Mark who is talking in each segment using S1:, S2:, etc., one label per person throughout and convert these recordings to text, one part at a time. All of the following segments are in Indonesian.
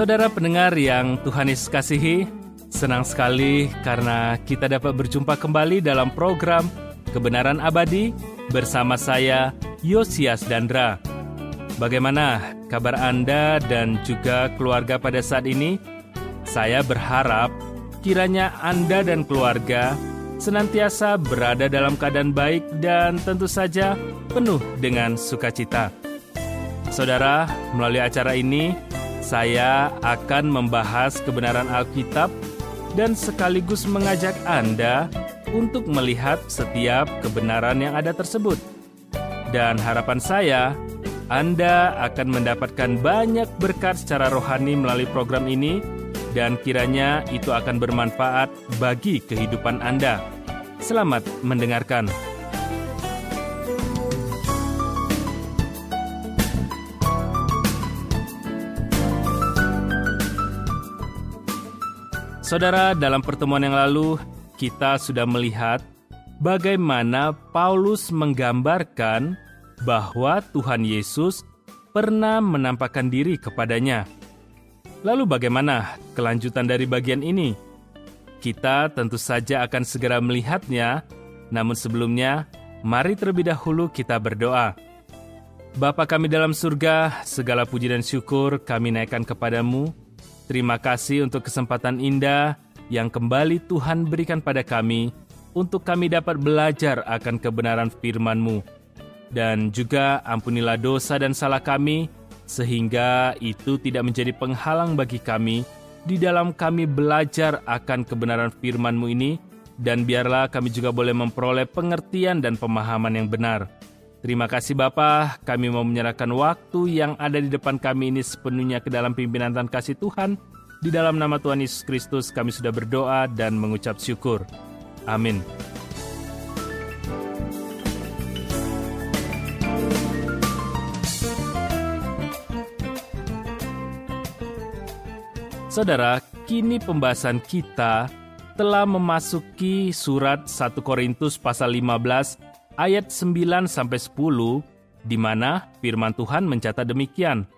S1: Saudara pendengar yang Tuhan Yesus kasihi, senang sekali karena kita dapat berjumpa kembali dalam program Kebenaran Abadi bersama saya, Yosias Dandra. Bagaimana kabar Anda dan juga keluarga pada saat ini? Saya berharap kiranya Anda dan keluarga senantiasa berada dalam keadaan baik dan tentu saja penuh dengan sukacita. Saudara, melalui acara ini, saya akan membahas kebenaran Alkitab dan sekaligus mengajak Anda untuk melihat setiap kebenaran yang ada tersebut. Dan harapan saya, Anda akan mendapatkan banyak berkat secara rohani melalui program ini, dan kiranya itu akan bermanfaat bagi kehidupan Anda. Selamat mendengarkan. Saudara, dalam pertemuan yang lalu, kita sudah melihat bagaimana Paulus menggambarkan bahwa Tuhan Yesus pernah menampakkan diri kepadanya. Lalu bagaimana kelanjutan dari bagian ini? Kita tentu saja akan segera melihatnya, namun sebelumnya, mari terlebih dahulu kita berdoa. Bapa kami dalam surga, segala puji dan syukur kami naikkan kepadamu. Terima kasih untuk kesempatan indah yang kembali Tuhan berikan pada kami untuk kami dapat belajar akan kebenaran firman-Mu. Dan juga ampunilah dosa dan salah kami, sehingga itu tidak menjadi penghalang bagi kami di dalam kami belajar akan kebenaran firman-Mu ini, dan biarlah kami juga boleh memperoleh pengertian dan pemahaman yang benar. Terima kasih Bapa, kami mau menyerahkan waktu yang ada di depan kami ini sepenuhnya ke dalam pimpinan dan kasih Tuhan. Di dalam nama Tuhan Yesus Kristus kami sudah berdoa dan mengucap syukur. Amin. Saudara, kini pembahasan kita telah memasuki surat 1 Korintus pasal 15 ayat 9-10, di mana firman Tuhan mencatat demikian.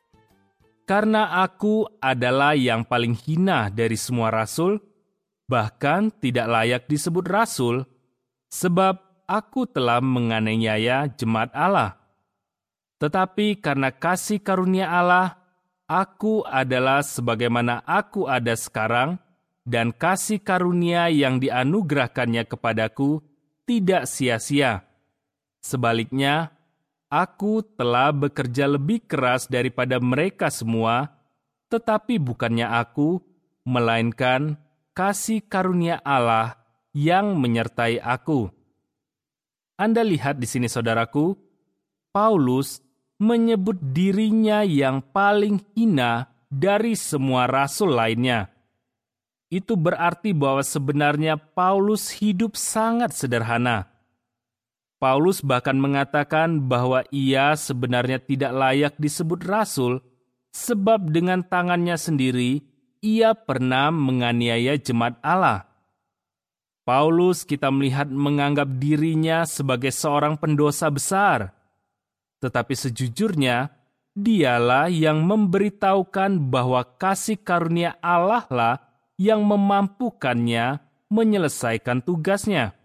S1: Karena aku adalah yang paling hina dari semua rasul, bahkan tidak layak disebut rasul, sebab aku telah menganiaya jemaat Allah. Tetapi karena kasih karunia Allah, aku adalah sebagaimana aku ada sekarang, dan kasih karunia yang dianugerahkannya kepadaku tidak sia-sia. Sebaliknya, aku telah bekerja lebih keras daripada mereka semua, tetapi bukannya aku, melainkan kasih karunia Allah yang menyertai aku. Anda lihat di sini saudaraku, Paulus menyebut dirinya yang paling hina dari semua rasul lainnya. Itu berarti bahwa sebenarnya Paulus hidup sangat sederhana. Paulus bahkan mengatakan bahwa ia sebenarnya tidak layak disebut rasul, sebab dengan tangannya sendiri ia pernah menganiaya jemaat Allah. Paulus kita melihat menganggap dirinya sebagai seorang pendosa besar. Tetapi sejujurnya, dialah yang memberitahukan bahwa kasih karunia Allah lah yang memampukannya menyelesaikan tugasnya.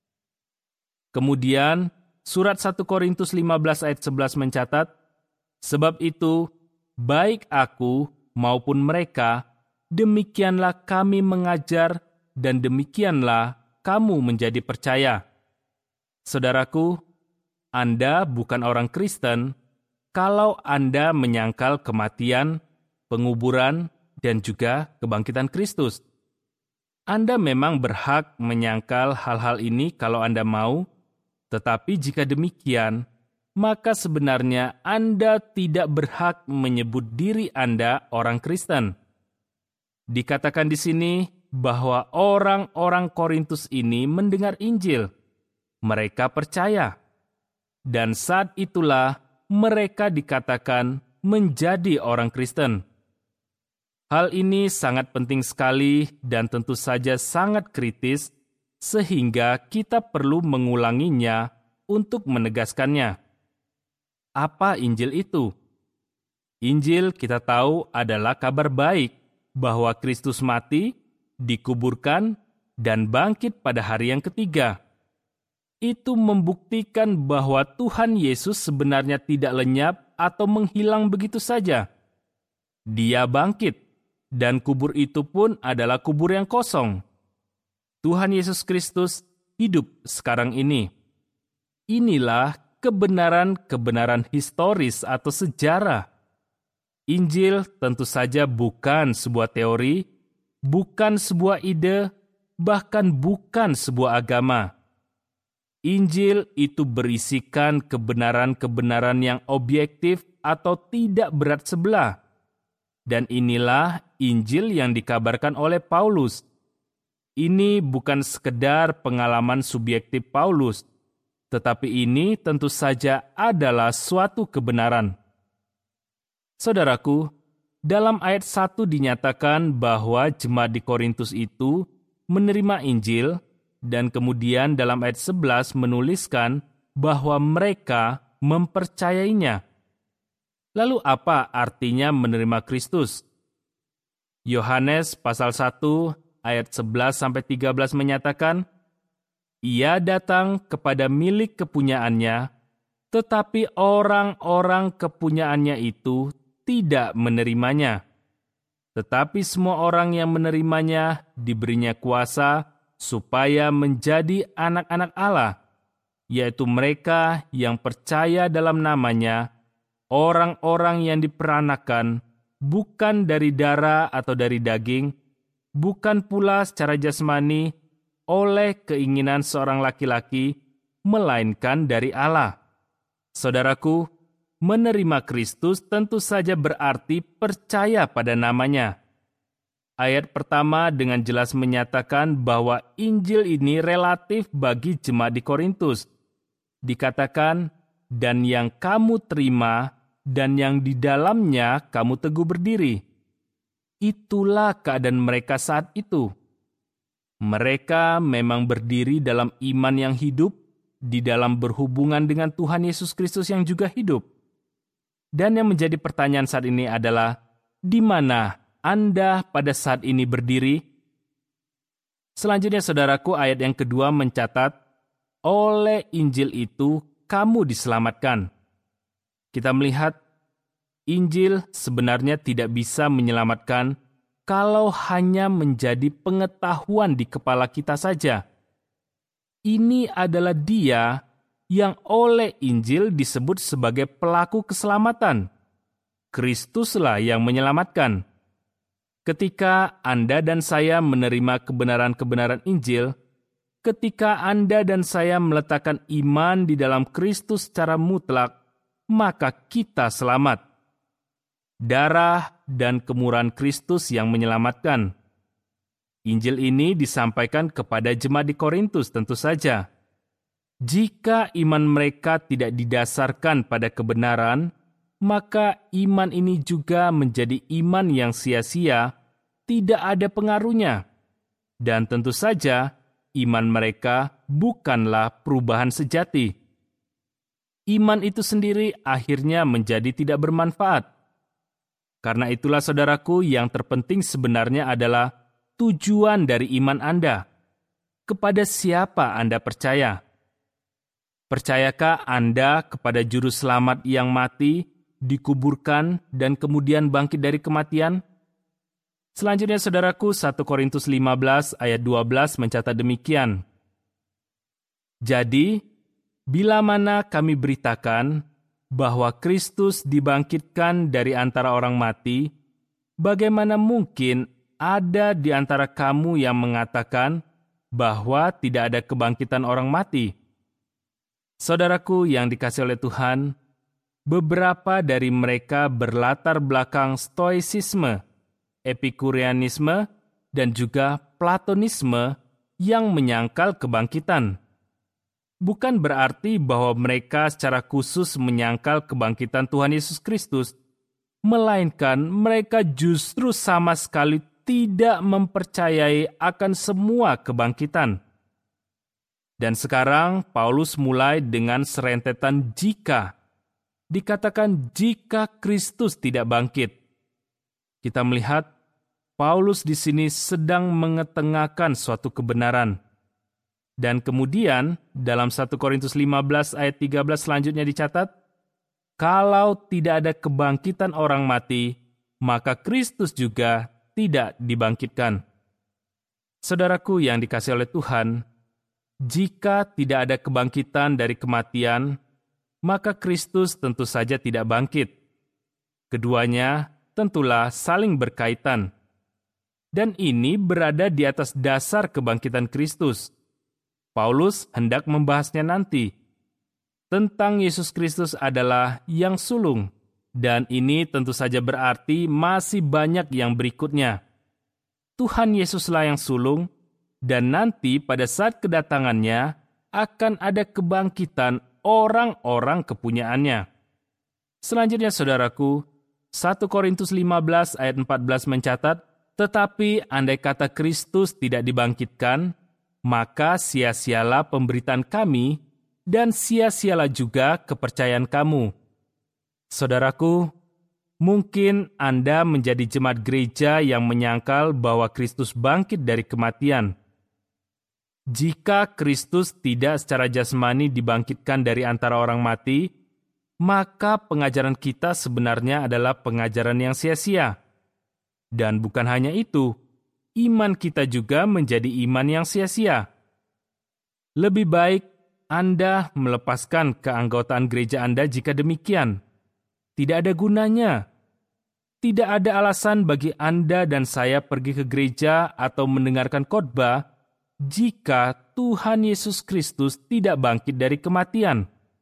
S1: Kemudian, surat 1 Korintus 15 ayat 11 mencatat, sebab itu, baik aku maupun mereka, demikianlah kami mengajar dan demikianlah kamu menjadi percaya. Saudaraku, Anda bukan orang Kristen kalau Anda menyangkal kematian, penguburan, dan juga kebangkitan Kristus. Anda memang berhak menyangkal hal-hal ini kalau Anda mau, tetapi jika demikian, maka sebenarnya Anda tidak berhak menyebut diri Anda orang Kristen. Dikatakan di sini bahwa orang-orang Korintus ini mendengar Injil. Mereka percaya. Dan saat itulah mereka dikatakan menjadi orang Kristen. Hal ini sangat penting sekali dan tentu saja sangat kritis, sehingga kita perlu mengulanginya untuk menegaskannya. Apa Injil itu? Injil kita tahu adalah kabar baik bahwa Kristus mati, dikuburkan, dan bangkit pada hari yang ketiga. Itu membuktikan bahwa Tuhan Yesus sebenarnya tidak lenyap atau menghilang begitu saja. Dia bangkit, dan kubur itu pun adalah kubur yang kosong. Tuhan Yesus Kristus hidup sekarang ini. Inilah kebenaran-kebenaran historis atau sejarah. Injil tentu saja bukan sebuah teori, bukan sebuah ide, bahkan bukan sebuah agama. Injil itu berisikan kebenaran-kebenaran yang objektif atau tidak berat sebelah. Dan inilah Injil yang dikabarkan oleh Paulus. Ini bukan sekedar pengalaman subjektif Paulus, tetapi ini tentu saja adalah suatu kebenaran. Saudaraku, dalam ayat 1 dinyatakan bahwa jemaat di Korintus itu menerima Injil, dan kemudian dalam ayat 11 menuliskan bahwa mereka mempercayainya. Lalu apa artinya menerima Kristus? Yohanes pasal 1 ayat 11-13 menyatakan, Ia datang kepada milik kepunyaannya, tetapi orang-orang kepunyaannya itu tidak menerimanya. Tetapi semua orang yang menerimanya diberinya kuasa supaya menjadi anak-anak Allah, yaitu mereka yang percaya dalam namanya, orang-orang yang diperanakan, bukan dari darah atau dari daging, bukan pula secara jasmani, oleh keinginan seorang laki-laki, melainkan dari Allah. Saudaraku, menerima Kristus tentu saja berarti percaya pada namanya. Ayat pertama dengan jelas menyatakan bahwa Injil ini relatif bagi jemaat di Korintus. Dikatakan, dan yang kamu terima, dan yang di dalamnya kamu teguh berdiri. Itulah keadaan mereka saat itu. Mereka memang berdiri dalam iman yang hidup, di dalam berhubungan dengan Tuhan Yesus Kristus yang juga hidup. Dan yang menjadi pertanyaan saat ini adalah, di mana Anda pada saat ini berdiri? Selanjutnya, saudaraku, ayat yang kedua mencatat, oleh Injil itu kamu diselamatkan. Kita melihat, Injil sebenarnya tidak bisa menyelamatkan kalau hanya menjadi pengetahuan di kepala kita saja. Ini adalah Dia yang oleh Injil disebut sebagai pelaku keselamatan. Kristuslah yang menyelamatkan. Ketika Anda dan saya menerima kebenaran-kebenaran Injil, ketika Anda dan saya meletakkan iman di dalam Kristus secara mutlak, maka kita selamat. Darah dan kemurahan Kristus yang menyelamatkan. Injil ini disampaikan kepada jemaat di Korintus tentu saja. Jika iman mereka tidak didasarkan pada kebenaran, maka iman ini juga menjadi iman yang sia-sia, tidak ada pengaruhnya. Dan tentu saja, iman mereka bukanlah perubahan sejati. Iman itu sendiri akhirnya menjadi tidak bermanfaat. Karena itulah saudaraku, yang terpenting sebenarnya adalah tujuan dari iman Anda. Kepada siapa Anda percaya? Percayakah Anda kepada Juru Selamat yang mati, dikuburkan, dan kemudian bangkit dari kematian? Selanjutnya, saudaraku, 1 Korintus 15 ayat 12 mencatat demikian. Jadi, bila mana kami beritakan bahwa Kristus dibangkitkan dari antara orang mati, bagaimana mungkin ada di antara kamu yang mengatakan bahwa tidak ada kebangkitan orang mati? Saudaraku yang dikasihi oleh Tuhan, beberapa dari mereka berlatar belakang stoicisme, epikurianisme, dan juga platonisme yang menyangkal kebangkitan. Bukan berarti bahwa mereka secara khusus menyangkal kebangkitan Tuhan Yesus Kristus, melainkan mereka justru sama sekali tidak mempercayai akan semua kebangkitan. Dan sekarang Paulus mulai dengan serentetan jika. dikatakan jika Kristus tidak bangkit. Kita melihat Paulus di sini sedang mengetengahkan suatu kebenaran. Dan kemudian dalam 1 Korintus 15 ayat 13 selanjutnya dicatat, kalau tidak ada kebangkitan orang mati, maka Kristus juga tidak dibangkitkan. Saudaraku yang dikasihi oleh Tuhan, jika tidak ada kebangkitan dari kematian, maka Kristus tentu saja tidak bangkit. Keduanya tentulah saling berkaitan. Dan ini berada di atas dasar kebangkitan Kristus. Paulus hendak membahasnya nanti. Tentang Yesus Kristus adalah yang sulung. Dan ini tentu saja berarti masih banyak yang berikutnya. Tuhan Yesuslah yang sulung, dan nanti pada saat kedatangannya akan ada kebangkitan orang-orang kepunyaannya. Selanjutnya saudaraku, 1 Korintus 15 ayat 14 mencatat, tetapi andai kata Kristus tidak dibangkitkan, maka sia-sialah pemberitaan kami dan sia-sialah juga kepercayaan kamu. Saudaraku, mungkin Anda menjadi jemaat gereja yang menyangkal bahwa Kristus bangkit dari kematian. Jika Kristus tidak secara jasmani dibangkitkan dari antara orang mati, maka pengajaran kita sebenarnya adalah pengajaran yang sia-sia. Dan bukan hanya itu, iman kita juga menjadi iman yang sia-sia. Lebih baik Anda melepaskan keanggotaan gereja Anda jika demikian. Tidak ada gunanya. Tidak ada alasan bagi Anda dan saya pergi ke gereja atau mendengarkan khotbah jika Tuhan Yesus Kristus tidak bangkit dari kematian.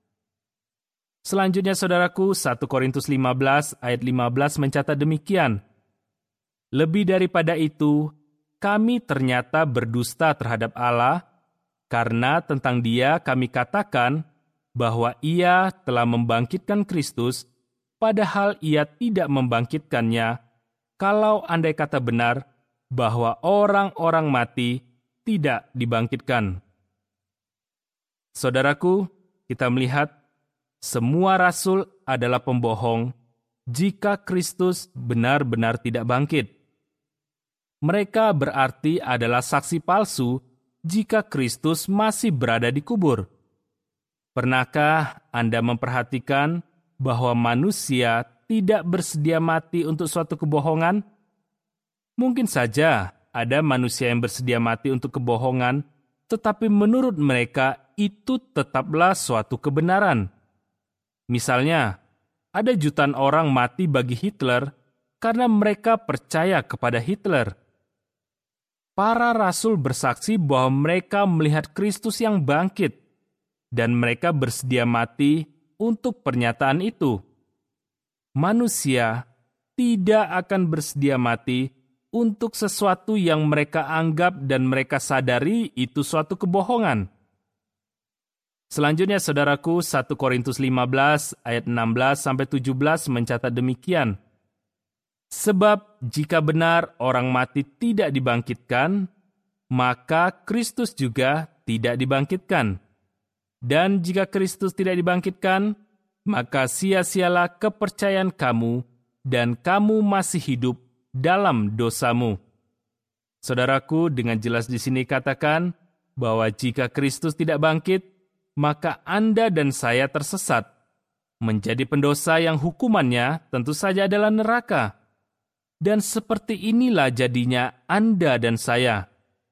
S1: Selanjutnya saudaraku, 1 Korintus 15 ayat 15 mencatat demikian. Lebih daripada itu, kami ternyata berdusta terhadap Allah, karena tentang Dia kami katakan bahwa Ia telah membangkitkan Kristus, padahal Ia tidak membangkitkannya, kalau andai kata benar bahwa orang-orang mati tidak dibangkitkan. Saudaraku, kita melihat semua rasul adalah pembohong jika Kristus benar-benar tidak bangkit. Mereka berarti adalah saksi palsu jika Kristus masih berada di kubur. Pernahkah Anda memperhatikan bahwa manusia tidak bersedia mati untuk suatu kebohongan? Mungkin saja ada manusia yang bersedia mati untuk kebohongan, tetapi menurut mereka itu tetaplah suatu kebenaran. Misalnya, ada jutaan orang mati bagi Hitler karena mereka percaya kepada Hitler. Para rasul bersaksi bahwa mereka melihat Kristus yang bangkit, dan mereka bersedia mati untuk pernyataan itu. Manusia tidak akan bersedia mati untuk sesuatu yang mereka anggap dan mereka sadari itu suatu kebohongan. Selanjutnya saudaraku, 1 Korintus 15 ayat 16-17 mencatat demikian. Sebab jika benar orang mati tidak dibangkitkan, maka Kristus juga tidak dibangkitkan. Dan jika Kristus tidak dibangkitkan, maka sia-sialah kepercayaan kamu dan kamu masih hidup dalam dosamu. Saudaraku, dengan jelas di sini katakan bahwa jika Kristus tidak bangkit, maka Anda dan saya tersesat, menjadi pendosa yang hukumannya tentu saja adalah neraka. Dan seperti inilah jadinya Anda dan saya.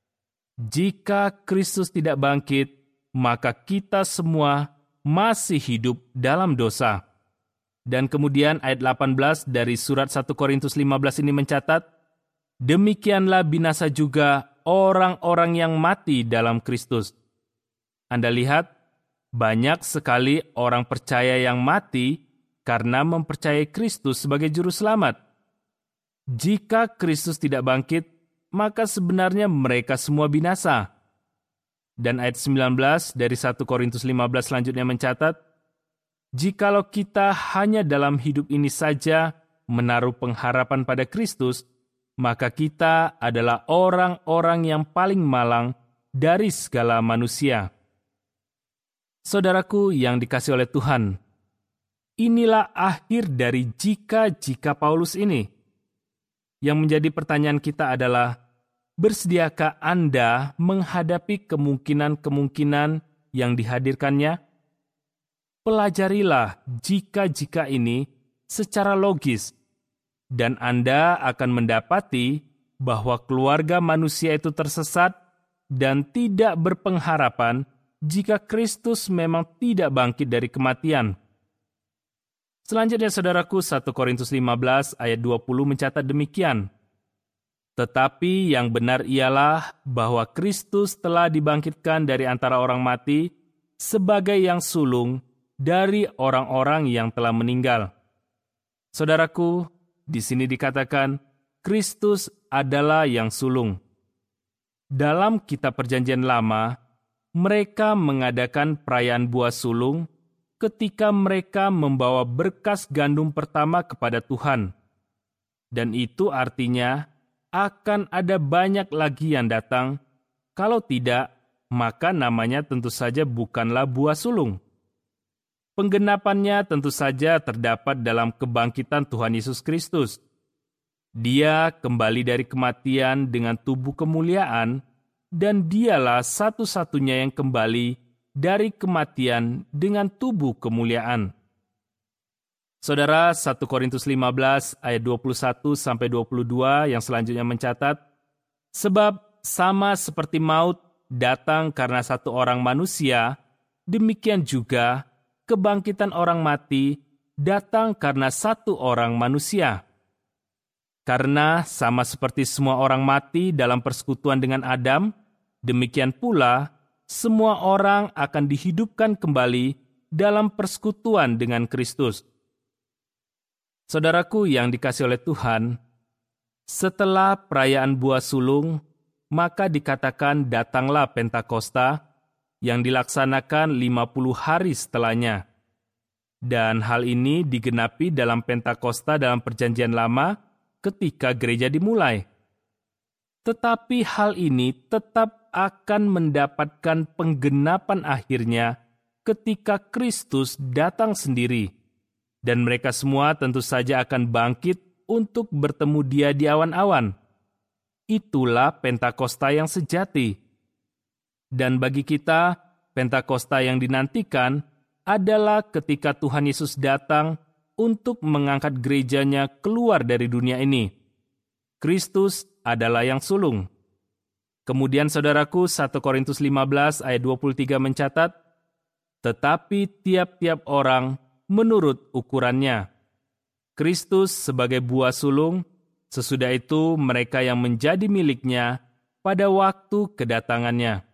S1: Jika Kristus tidak bangkit, maka kita semua masih hidup dalam dosa. Dan kemudian ayat 18 dari surat 1 Korintus 15 ini mencatat, demikianlah binasa juga orang-orang yang mati dalam Kristus. Anda lihat, banyak sekali orang percaya yang mati karena mempercayai Kristus sebagai juru selamat. Jika Kristus tidak bangkit, maka sebenarnya mereka semua binasa. Dan ayat 19 dari 1 Korintus 15 selanjutnya mencatat, jikalau kita hanya dalam hidup ini saja menaruh pengharapan pada Kristus, maka kita adalah orang-orang yang paling malang dari segala manusia. Saudaraku yang dikasihi oleh Tuhan, Inilah akhir dari jika Paulus ini. Yang menjadi pertanyaan kita adalah, bersediakah Anda menghadapi kemungkinan-kemungkinan yang dihadirkannya? Pelajarilah jika ini secara logis, dan Anda akan mendapati bahwa keluarga manusia itu tersesat dan tidak berpengharapan jika Kristus memang tidak bangkit dari kematian. Selanjutnya, saudaraku, 1 Korintus 15 ayat 20 mencatat demikian. Tetapi yang benar ialah bahwa Kristus telah dibangkitkan dari antara orang mati sebagai yang sulung dari orang-orang yang telah meninggal. Saudaraku, di sini dikatakan Kristus adalah yang sulung. Dalam kitab Perjanjian Lama, mereka mengadakan perayaan buah sulung ketika mereka membawa berkas gandum pertama kepada Tuhan. Dan itu artinya akan ada banyak lagi yang datang. Kalau tidak, maka namanya tentu saja bukanlah buah sulung. Penggenapannya tentu saja terdapat dalam kebangkitan Tuhan Yesus Kristus. Dia kembali dari kematian dengan tubuh kemuliaan, dan dialah satu-satunya yang kembali dari kematian dengan tubuh kemuliaan. Saudara, 1 Korintus 15 ayat 21-22 yang selanjutnya mencatat, sebab sama seperti maut datang karena satu orang manusia, demikian juga kebangkitan orang mati datang karena satu orang manusia. Karena sama seperti semua orang mati dalam persekutuan dengan Adam, demikian pula semua orang akan dihidupkan kembali dalam persekutuan dengan Kristus. Saudaraku yang dikasihi oleh Tuhan, setelah perayaan buah sulung, maka dikatakan datanglah Pentakosta yang dilaksanakan 50 hari setelahnya. Dan hal ini digenapi dalam Pentakosta dalam Perjanjian Lama ketika gereja dimulai. Tetapi hal ini tetap akan mendapatkan penggenapan akhirnya ketika Kristus datang sendiri. Dan mereka semua tentu saja akan bangkit untuk bertemu Dia di awan-awan. Itulah Pentakosta yang sejati. Dan bagi kita, Pentakosta yang dinantikan adalah ketika Tuhan Yesus datang untuk mengangkat gerejanya keluar dari dunia ini. Kristus adalah yang sulung. Kemudian saudaraku, 1 Korintus 15 ayat 23 mencatat, tetapi tiap-tiap orang menurut ukurannya. Kristus sebagai buah sulung, sesudah itu mereka yang menjadi miliknya pada waktu kedatangannya.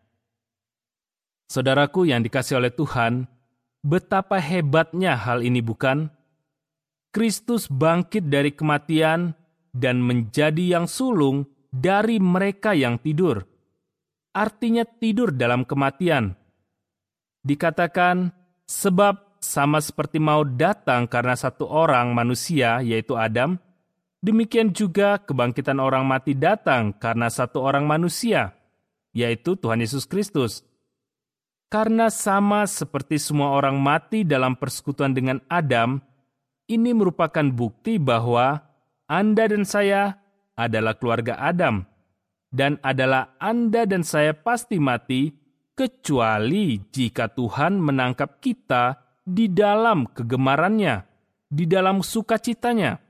S1: Saudaraku yang dikasihi oleh Tuhan, betapa hebatnya hal ini bukan? Kristus bangkit dari kematian dan menjadi yang sulung dari mereka yang tidur. Artinya tidur dalam kematian. Dikatakan, sebab sama seperti maut datang karena satu orang manusia, yaitu Adam, demikian juga kebangkitan orang mati datang karena satu orang manusia, yaitu Tuhan Yesus Kristus. Karena sama seperti semua orang mati dalam persekutuan dengan Adam, ini merupakan bukti bahwa Anda dan saya adalah keluarga Adam, dan adalah Anda dan saya pasti mati, kecuali jika Tuhan menangkap kita di dalam kegemarannya, di dalam sukacitanya.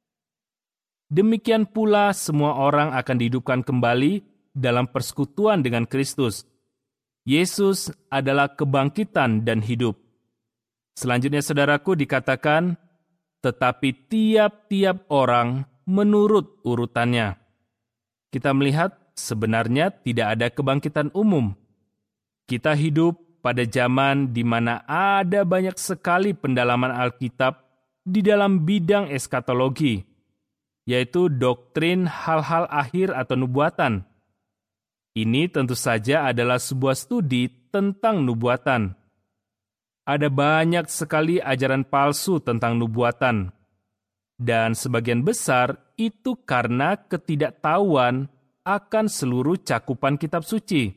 S1: Demikian pula semua orang akan dihidupkan kembali dalam persekutuan dengan Kristus. Yesus adalah kebangkitan dan hidup. Selanjutnya saudaraku dikatakan, tetapi tiap-tiap orang menurut urutannya. Kita melihat sebenarnya tidak ada kebangkitan umum. Kita hidup pada zaman di mana ada banyak sekali pendalaman Alkitab di dalam bidang eskatologi, yaitu doktrin hal-hal akhir atau nubuatan. Ini tentu saja adalah sebuah studi tentang nubuatan. Ada banyak sekali ajaran palsu tentang nubuatan. Dan sebagian besar itu karena ketidaktahuan akan seluruh cakupan kitab suci.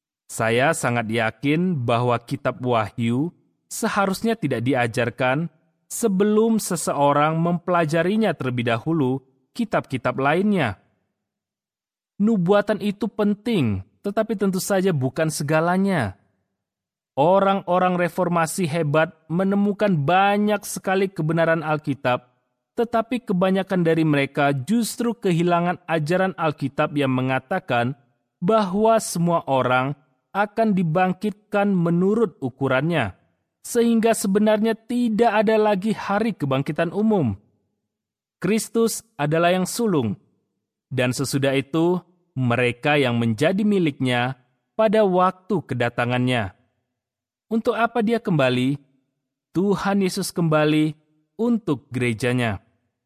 S1: Saya sangat yakin bahwa kitab Wahyu seharusnya tidak diajarkan sebelum seseorang mempelajarinya terlebih dahulu kitab-kitab lainnya. Nubuatan itu penting, tetapi tentu saja bukan segalanya. Orang-orang reformasi hebat menemukan banyak sekali kebenaran Alkitab, tetapi kebanyakan dari mereka justru kehilangan ajaran Alkitab yang mengatakan bahwa semua orang akan dibangkitkan menurut ukurannya, sehingga sebenarnya tidak ada lagi hari kebangkitan umum. Kristus adalah yang sulung, dan sesudah itu mereka yang menjadi miliknya pada waktu kedatangannya. Untuk apa dia kembali? Tuhan Yesus kembali untuk gerejanya.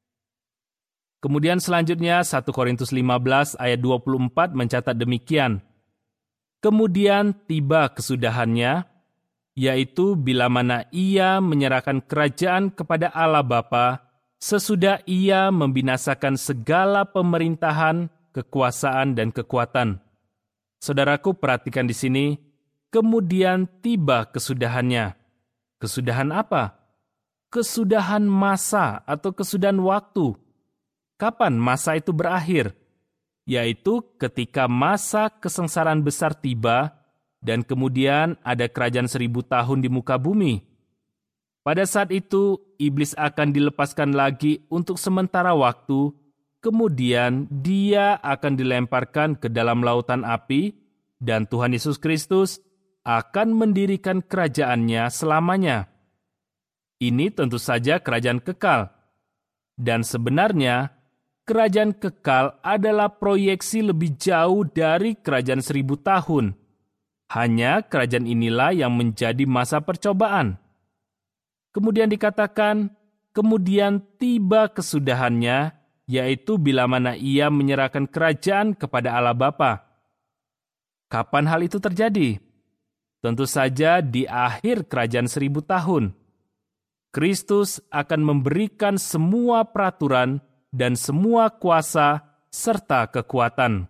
S1: Kemudian selanjutnya 1 Korintus 15 ayat 24 mencatat demikian. Kemudian tiba kesudahannya, yaitu bila mana ia menyerahkan kerajaan kepada Allah Bapa, sesudah ia membinasakan segala pemerintahan, kekuasaan, dan kekuatan. Saudaraku, perhatikan di sini, kemudian tiba kesudahannya. Kesudahan apa? Kesudahan masa atau kesudahan waktu. Kapan masa itu berakhir? Yaitu ketika masa kesengsaraan besar tiba dan kemudian ada kerajaan 1000 tahun di muka bumi. Pada saat itu, iblis akan dilepaskan lagi untuk sementara waktu, kemudian dia akan dilemparkan ke dalam lautan api dan Tuhan Yesus Kristus akan mendirikan kerajaannya selamanya. Ini tentu saja kerajaan kekal. Dan sebenarnya, kerajaan kekal adalah proyeksi lebih jauh dari kerajaan 1000 tahun. Hanya kerajaan inilah yang menjadi masa percobaan. Kemudian dikatakan, kemudian tiba kesudahannya, yaitu bila mana ia menyerahkan kerajaan kepada Allah Bapa. Kapan hal itu terjadi? Tentu saja di akhir kerajaan 1000 tahun. Kristus akan memberikan semua peraturan dan semua kuasa serta kekuatan.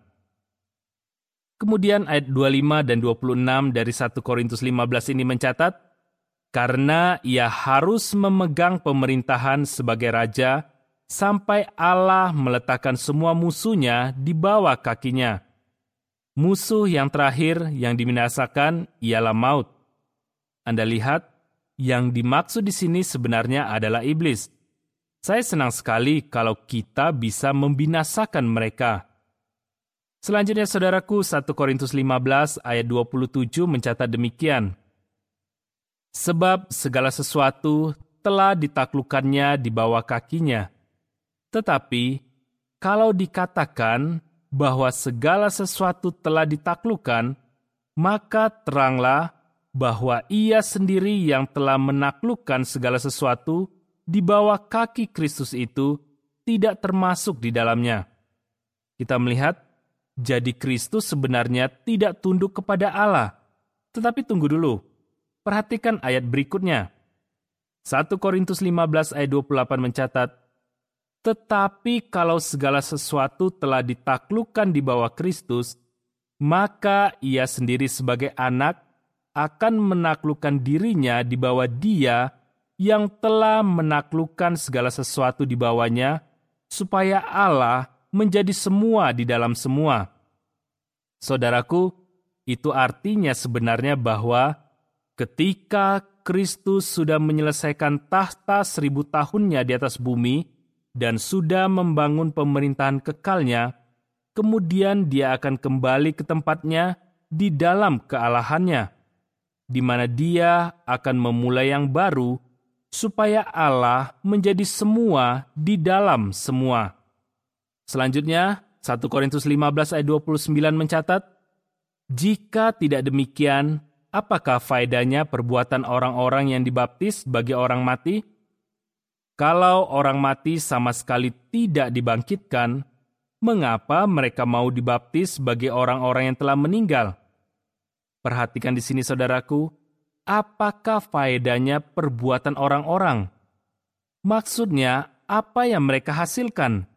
S1: Kemudian ayat 25 dan 26 dari 1 Korintus 15 ini mencatat, karena ia harus memegang pemerintahan sebagai raja sampai Allah meletakkan semua musuhnya di bawah kakinya. Musuh yang terakhir yang dibinasakan ialah maut. Anda lihat, yang dimaksud di sini sebenarnya adalah iblis. Saya senang sekali kalau kita bisa membinasakan mereka. Selanjutnya saudaraku, 1 Korintus 15 ayat 27 mencatat demikian. Sebab segala sesuatu telah ditaklukkannya di bawah kakinya. Tetapi, kalau dikatakan bahwa segala sesuatu telah ditaklukkan, maka teranglah bahwa ia sendiri yang telah menaklukkan segala sesuatu di bawah kaki Kristus itu tidak termasuk di dalamnya. Kita melihat, jadi Kristus sebenarnya tidak tunduk kepada Allah. Tetapi tunggu dulu, perhatikan ayat berikutnya. 1 Korintus 15 ayat 28 mencatat, tetapi kalau segala sesuatu telah ditaklukkan di bawah Kristus, maka ia sendiri sebagai anak akan menaklukkan dirinya di bawah Dia yang telah menaklukkan segala sesuatu di bawahnya, supaya Allah menjadi semua di dalam semua. Saudaraku, itu artinya sebenarnya bahwa ketika Kristus sudah menyelesaikan tahta 1000 tahunnya di atas bumi dan sudah membangun pemerintahan kekalnya, kemudian Dia akan kembali ke tempatnya di dalam kealahannya, di mana Dia akan memulai yang baru, supaya Allah menjadi semua di dalam semua. Selanjutnya, 1 Korintus 15 ayat 29 mencatat, jika tidak demikian, apakah faedahnya perbuatan orang-orang yang dibaptis bagi orang mati? Kalau orang mati sama sekali tidak dibangkitkan, mengapa mereka mau dibaptis bagi orang-orang yang telah meninggal? Perhatikan di sini saudaraku, apakah faedahnya perbuatan orang-orang? Maksudnya, apa yang mereka hasilkan?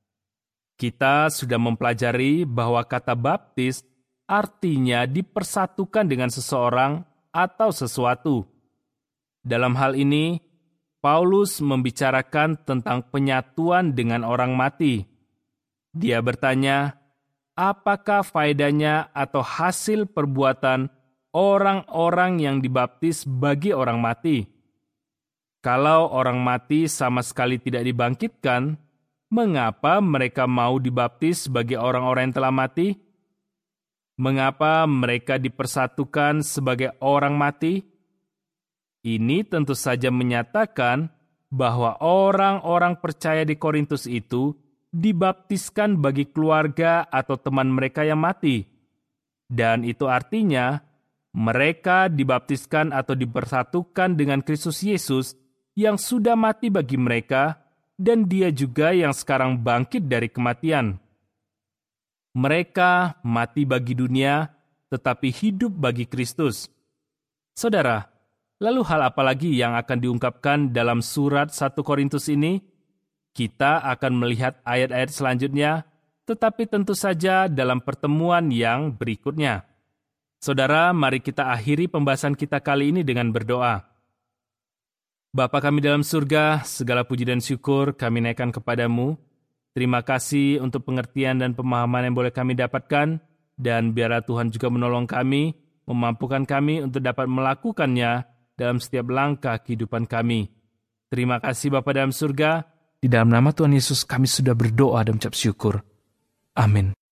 S1: Kita sudah mempelajari bahwa kata baptis artinya dipersatukan dengan seseorang atau sesuatu. Dalam hal ini, Paulus membicarakan tentang penyatuan dengan orang mati. Dia bertanya, apakah faedahnya atau hasil perbuatan orang-orang yang dibaptis bagi orang mati? Kalau orang mati sama sekali tidak dibangkitkan, mengapa mereka mau dibaptis sebagai orang-orang yang telah mati? Mengapa mereka dipersatukan sebagai orang mati? Ini tentu saja menyatakan bahwa orang-orang percaya di Korintus itu dibaptiskan bagi keluarga atau teman mereka yang mati. Dan itu artinya mereka dibaptiskan atau dipersatukan dengan Kristus Yesus yang sudah mati bagi mereka, dan Dia juga yang sekarang bangkit dari kematian. Mereka mati bagi dunia, tetapi hidup bagi Kristus. Saudara, lalu hal apa lagi yang akan diungkapkan dalam surat 1 Korintus ini? Kita akan melihat ayat-ayat selanjutnya, tetapi tentu saja dalam pertemuan yang berikutnya. Saudara, mari kita akhiri pembahasan kita kali ini dengan berdoa. Bapa kami dalam surga, segala puji dan syukur kami naikkan kepadamu. Terima kasih untuk pengertian dan pemahaman yang boleh kami dapatkan, dan biarlah Tuhan juga menolong kami, memampukan kami untuk dapat melakukannya dalam setiap langkah kehidupan kami. Terima kasih Bapa dalam surga, di dalam nama Tuhan Yesus kami sudah berdoa dan ucap syukur. Amin.